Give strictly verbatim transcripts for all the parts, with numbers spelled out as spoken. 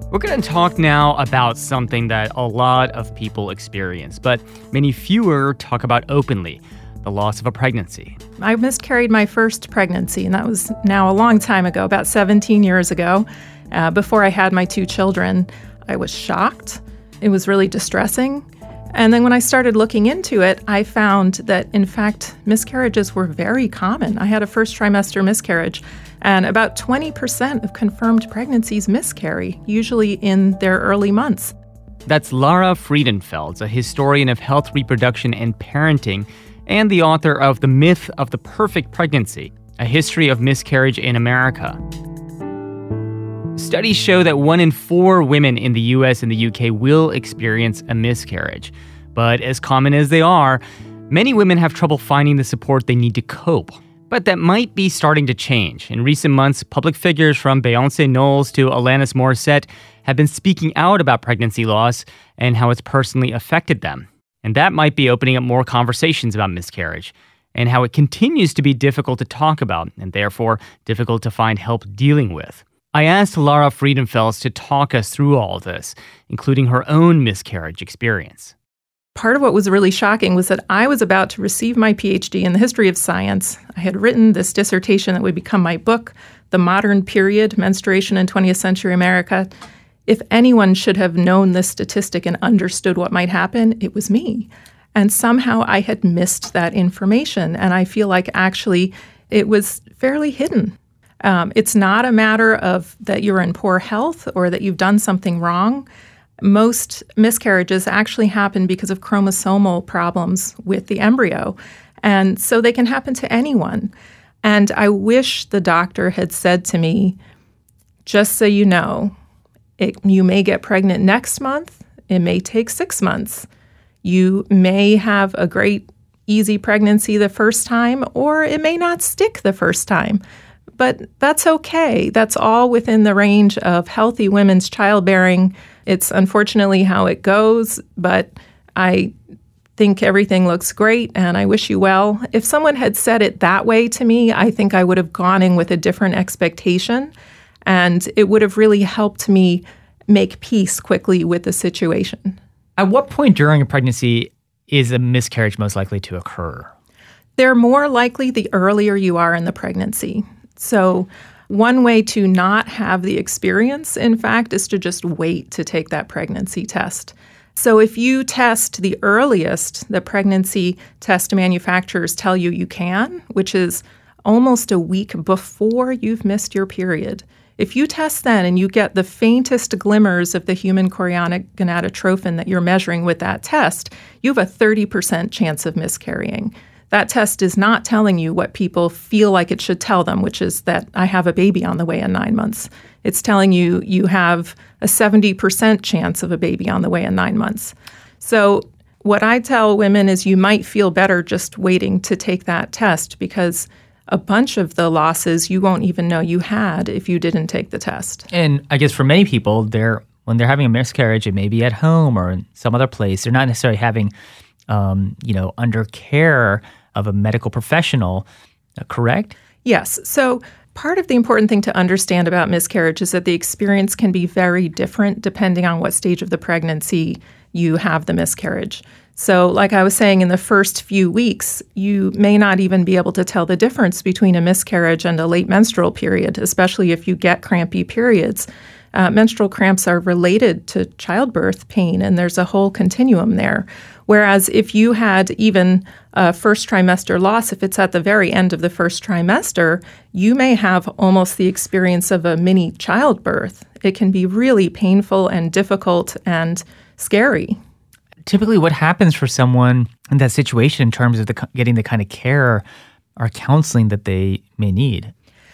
We're going to talk now about something that a lot of people experience, but many fewer talk about openly, the loss of a pregnancy. I miscarried my first pregnancy, and that was now a long time ago, about seventeen years ago. Uh, before I had my two children, I was shocked. It was really distressing. And then when I started looking into it, I found that, in fact, miscarriages were very common. I had a first trimester miscarriage, and about twenty percent of confirmed pregnancies miscarry, usually in their early months. That's Lara Friedenfeld, a historian of health, reproduction, and parenting, and the author of The Myth of the Perfect Pregnancy, A History of Miscarriage in America. Studies show that one in four women in the U S and the U K will experience a miscarriage. But as common as they are, many women have trouble finding the support they need to cope. But that might be starting to change. In recent months, public figures from Beyonce Knowles to Alanis Morissette have been speaking out about pregnancy loss and how it's personally affected them. And that might be opening up more conversations about miscarriage and how it continues to be difficult to talk about and therefore difficult to find help dealing with. I asked Lara Friedenfeld to talk us through all of this, including her own miscarriage experience. Part of what was really shocking was that I was about to receive my P H D in the history of science. I had written this dissertation that would become my book, The Modern Period, Menstruation in twentieth Century America. If anyone should have known this statistic and understood what might happen, it was me. And somehow I had missed that information, and I feel like actually it was fairly hidden. Um, it's not a matter of that you're in poor health or that you've done something wrong. Most miscarriages actually happen because of chromosomal problems with the embryo. And so they can happen to anyone. And I wish the doctor had said to me, just so you know, it, you may get pregnant next month. It may take six months. You may have a great, easy pregnancy the first time, or it may not stick the first time. But that's okay. That's all within the range of healthy women's childbearing. It's unfortunately how it goes, but I think everything looks great and I wish you well. If someone had said it that way to me, I think I would have gone in with a different expectation, and it would have really helped me make peace quickly with the situation. At what point during a pregnancy is a miscarriage most likely to occur? They're more likely the earlier you are in the pregnancy. So one way to not have the experience, in fact, is to just wait to take that pregnancy test. So if you test the earliest the pregnancy test manufacturers tell you you can, which is almost a week before you've missed your period, if you test then and you get the faintest glimmers of the human chorionic gonadotrophin that you're measuring with that test, you have a thirty percent chance of miscarrying. That test is not telling you what people feel like it should tell them, which is that I have a baby on the way in nine months. It's telling you you have a seventy percent chance of a baby on the way in nine months. So what I tell women is you might feel better just waiting to take that test, because a bunch of the losses you won't even know you had if you didn't take the test. And I guess for many people, they're when they're having a miscarriage, it may be at home or in some other place. They're not necessarily having, um, you know, under care of a medical professional, uh, correct? Yes. So part of the important thing to understand about miscarriage is that the experience can be very different depending on what stage of the pregnancy you have the miscarriage. So like I was saying, in the first few weeks, you may not even be able to tell the difference between a miscarriage and a late menstrual period, especially if you get crampy periods. Uh, menstrual cramps are related to childbirth pain, and there's a whole continuum there. Whereas if you had even a first trimester loss, if it's at the very end of the first trimester, you may have almost the experience of a mini childbirth. It can be really painful and difficult and scary. Typically, what happens for someone in that situation in terms of the, getting the kind of care or counseling that they may need?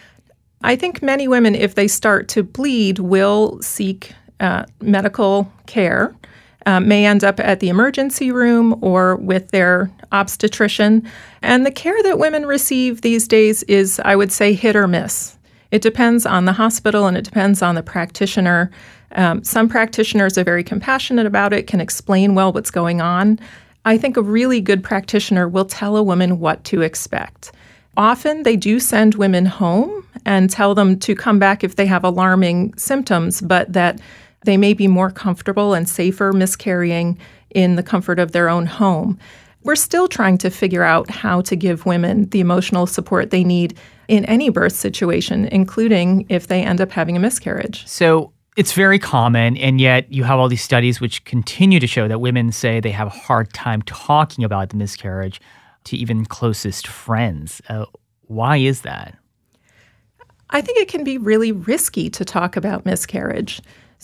I think many women, if they start to bleed, will seek uh, medical care, uh, may end up at the emergency room or with their obstetrician. And the care that women receive these days is, I would say, hit or miss. It depends on the hospital and it depends on the practitioner. Um, some practitioners are very compassionate about it, can explain well what's going on. I think a really good practitioner will tell a woman what to expect. Often they do send women home and tell them to come back if they have alarming symptoms, but that They may be more comfortable and safer miscarrying in the comfort of their own home. We're still trying to figure out how to give women the emotional support they need in any birth situation, including if they end up having a miscarriage. So it's very common, and yet you have all these studies which continue to show that women say they have a hard time talking about the miscarriage to even closest friends. Uh, why is that? I think it can be really risky to talk about miscarriage.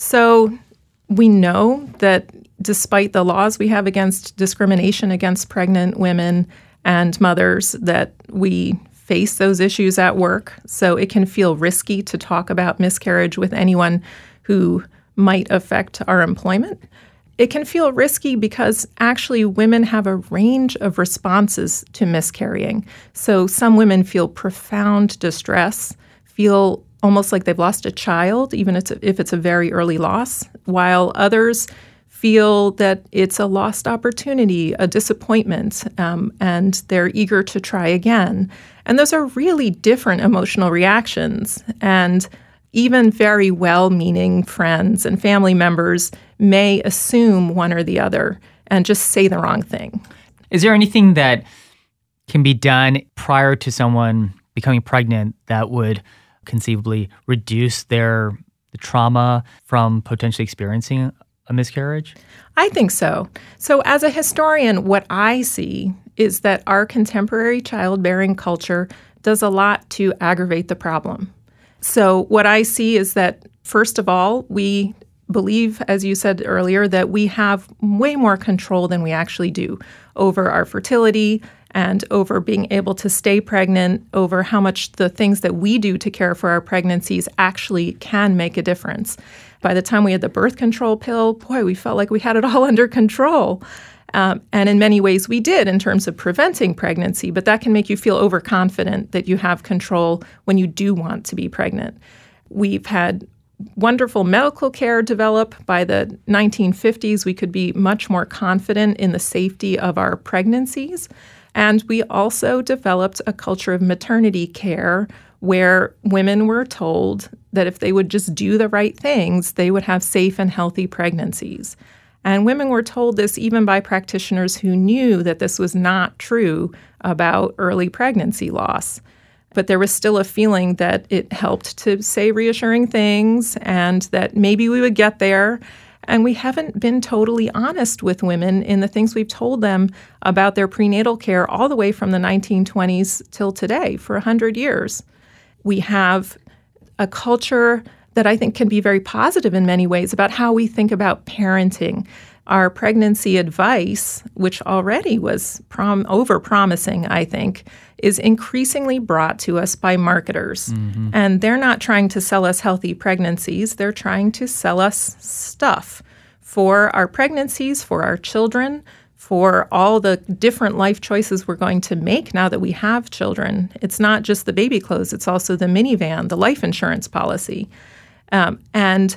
So we know that despite the laws we have against discrimination against pregnant women and mothers, that we face those issues at work. So it can feel risky to talk about miscarriage with anyone who might affect our employment. It can feel risky because actually women have a range of responses to miscarrying. So some women feel profound distress, feel almost like they've lost a child, even if it's a very early loss, while others feel that it's a lost opportunity, a disappointment, um, and they're eager to try again. And those are really different emotional reactions. And even very well-meaning friends and family members may assume one or the other and just say the wrong thing. Is there anything that can be done prior to someone becoming pregnant that would conceivably reduce their the trauma from potentially experiencing a miscarriage? I think so. So as a historian, what I see is that our contemporary childbearing culture does a lot to aggravate the problem. So what I see is that, first of all, we believe, as you said earlier, that we have way more control than we actually do over our fertility and over being able to stay pregnant, over how much the things that we do to care for our pregnancies actually can make a difference. By the time we had the birth control pill, boy, we felt like we had it all under control. Um, and in many ways we did in terms of preventing pregnancy, but that can make you feel overconfident that you have control when you do want to be pregnant. We've had wonderful medical care develop. By the nineteen fifties, we could be much more confident in the safety of our pregnancies. And we also developed a culture of maternity care where women were told that if they would just do the right things, they would have safe and healthy pregnancies. And women were told this even by practitioners who knew that this was not true about early pregnancy loss. But there was still a feeling that it helped to say reassuring things and that maybe we would get there. And we haven't been totally honest with women in the things we've told them about their prenatal care all the way from the nineteen twenties till today, for one hundred years. We have a culture that I think can be very positive in many ways about how we think about parenting. Our pregnancy advice, which already was prom- over-promising, I think, is increasingly brought to us by marketers. Mm-hmm. And they're not trying to sell us healthy pregnancies. They're trying to sell us stuff for our pregnancies, for our children, for all the different life choices we're going to make now that we have children. It's not just the baby clothes. It's also the minivan, the life insurance policy. Um, and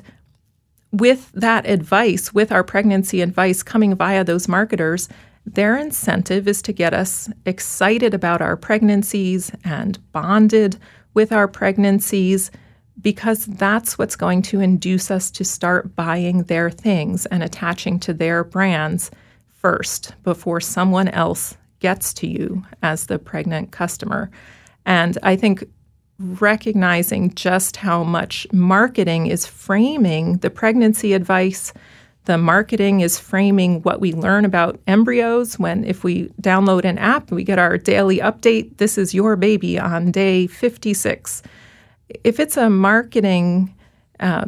with that advice, with our pregnancy advice coming via those marketers, their incentive is to get us excited about our pregnancies and bonded with our pregnancies, because that's what's going to induce us to start buying their things and attaching to their brands first before someone else gets to you as the pregnant customer. And I think recognizing just how much marketing is framing the pregnancy advice, the marketing is framing what we learn about embryos. When if we download an app, we get our daily update, this is your baby on day fifty-six. If it's a marketing uh,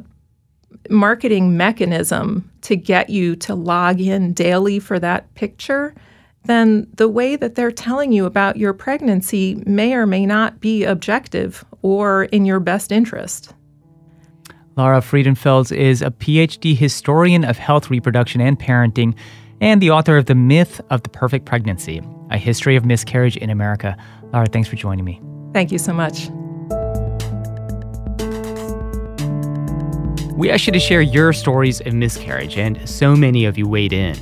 marketing mechanism to get you to log in daily for that picture, then the way that they're telling you about your pregnancy may or may not be objective or in your best interest. Laura Friedenfeld is a P H D historian of health, reproduction, and parenting, and the author of The Myth of the Perfect Pregnancy, A History of Miscarriage in America. Laura, thanks for joining me. Thank you so much. We asked you to share your stories of miscarriage, and so many of you weighed in.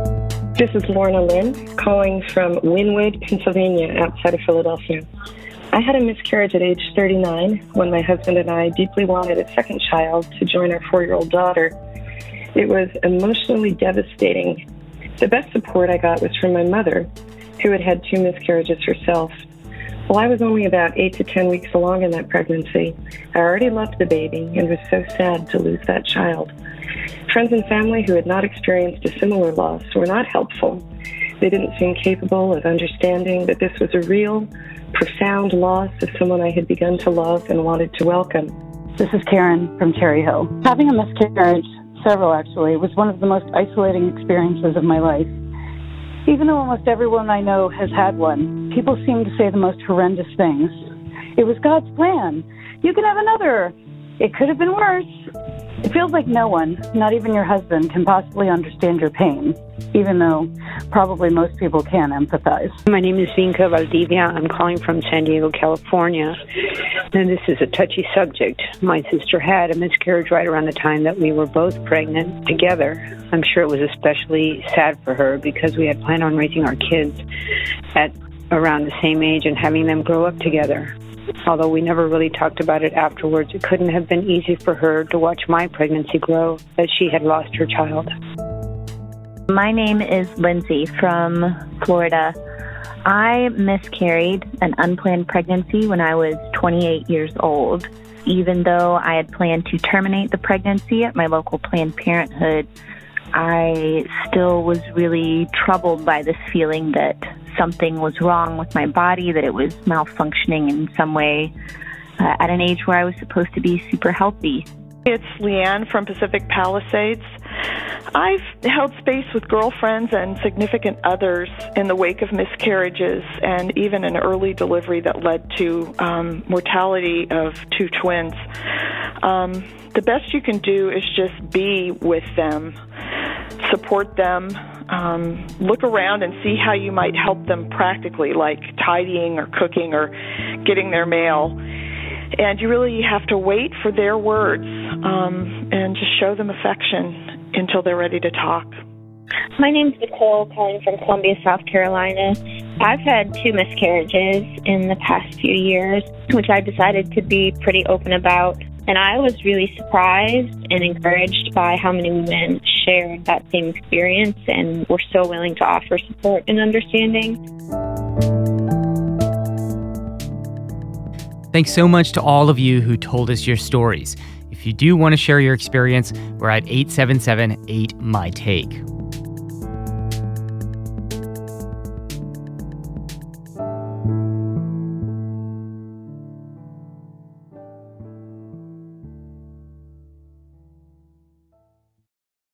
This is Lorna Lynn, calling from Wynwood, Pennsylvania, outside of Philadelphia. I had a miscarriage at age thirty-nine when my husband and I deeply wanted a second child to join our four-year-old daughter. It was emotionally devastating. The best support I got was from my mother, who had had two miscarriages herself. Well, I was only about eight to ten weeks along in that pregnancy. I already loved the baby and was so sad to lose that child. Friends and family who had not experienced a similar loss were not helpful. They didn't seem capable of understanding that this was a real, profound loss of someone I had begun to love and wanted to welcome. This is Karen from Cherry Hill. Having a miscarriage, several actually, was one of the most isolating experiences of my life. Even though almost everyone I know has had one, people seem to say the most horrendous things. It was God's plan. You can have another. It could have been worse. It feels like no one, not even your husband, can possibly understand your pain, even though probably most people can empathize. My name is Zinka Valdivia. I'm calling from San Diego, California. And this is a touchy subject. My sister had a miscarriage right around the time that we were both pregnant together. I'm sure it was especially sad for her because we had planned on raising our kids at around the same age and having them grow up together. Although we never really talked about it afterwards, it couldn't have been easy for her to watch my pregnancy grow as she had lost her child. My name is Lindsay from Florida. I miscarried an unplanned pregnancy when I was twenty-eight years old. Even though I had planned to terminate the pregnancy at my local Planned Parenthood, I still was really troubled by this feeling that something was wrong with my body, that it was malfunctioning in some way uh, at an age where I was supposed to be super healthy. It's Leanne from Pacific Palisades. I've held space with girlfriends and significant others in the wake of miscarriages and even an early delivery that led to um, mortality of two twins. Um, the best you can do is just be with them, support them, um, look around and see how you might help them practically, like tidying or cooking or getting their mail. And you really have to wait for their words um, and just show them affection until they're ready to talk. My name's Nicole, calling from Columbia, South Carolina. I've had two miscarriages in the past few years, which I decided to be pretty open about. And I was really surprised and encouraged by how many women shared that same experience and were so willing to offer support and understanding. Thanks so much to all of you who told us your stories. If you do want to share your experience, we're at eight seven seven eight, M Y, T A K E.